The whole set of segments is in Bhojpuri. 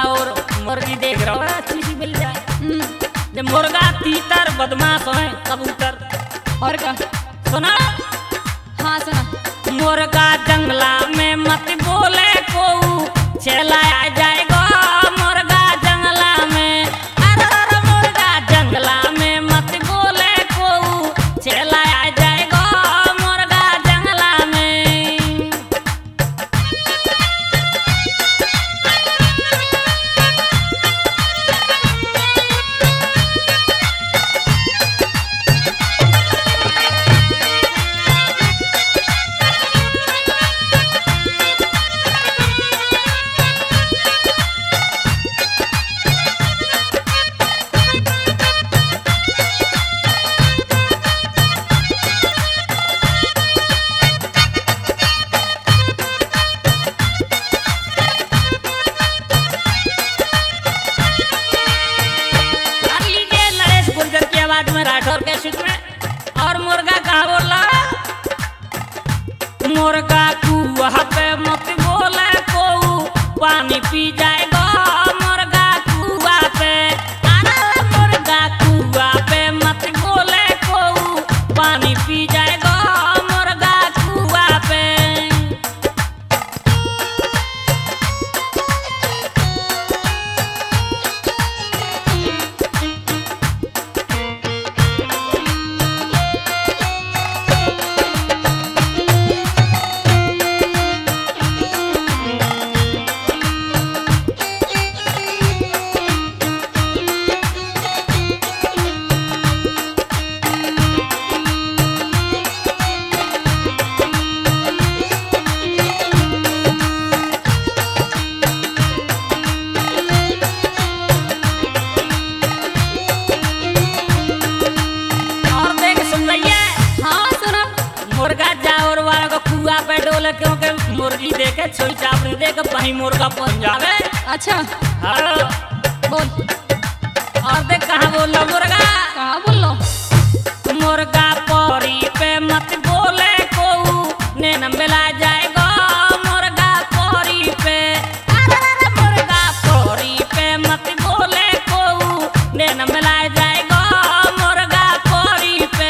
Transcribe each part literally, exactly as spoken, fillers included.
और मुर्गी देख रहा है अच्छी सी मिल जाए। जब मुर्गा तीतर बदमाश है कबूतर। और का सुना? हाँ सुना। मुर्गा जंगला में मत बोले को चला आ जाएगा मुर्गा जंगला में। अरे अरे मुर्गा जंगला में मत बोले को चला आ जाएगा मुर्गा जंगला में। राठौर के सूट में। और मुर्गा कहाँ बोल रहा? मुर्गा कुआ पे मत बोले को पानी पी जाएगा मुर्गा कुआ पे। अरे मुर्गा कुआ पे मत बोले को पानी पी जाएगा मुर्गा कुआ पे। मुर्गा जाओर वाला को कुआ पे डोले क्योंकि मुर्गी देखे छोई चापड़ी देखे वही मुर्गा पहुंच जावे। अच्छा हाँ बोल। और देख कहाँ बोल लो मुर्गा? कहाँ बोल लो? मुर्गा पौरी पे मत बोले को नैन मिला जाएगा मुर्गा पौरी पे। अरे अरे मुर्गा पौरी पे मत बोले को नैन मिला जाएगा मुर्गा पौरी पे।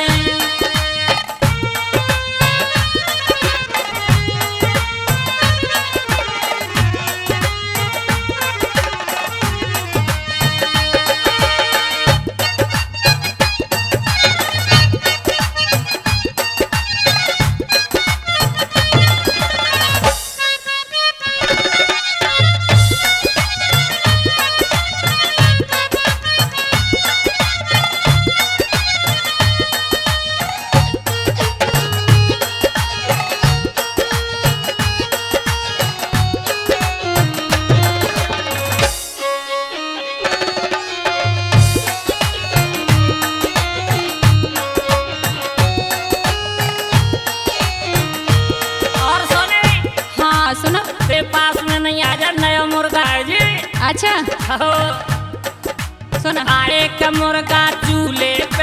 पास में नहीं आ जा नया मुर्गा है जी। अच्छा सुन। आए का मुर्गा चूल्हे पे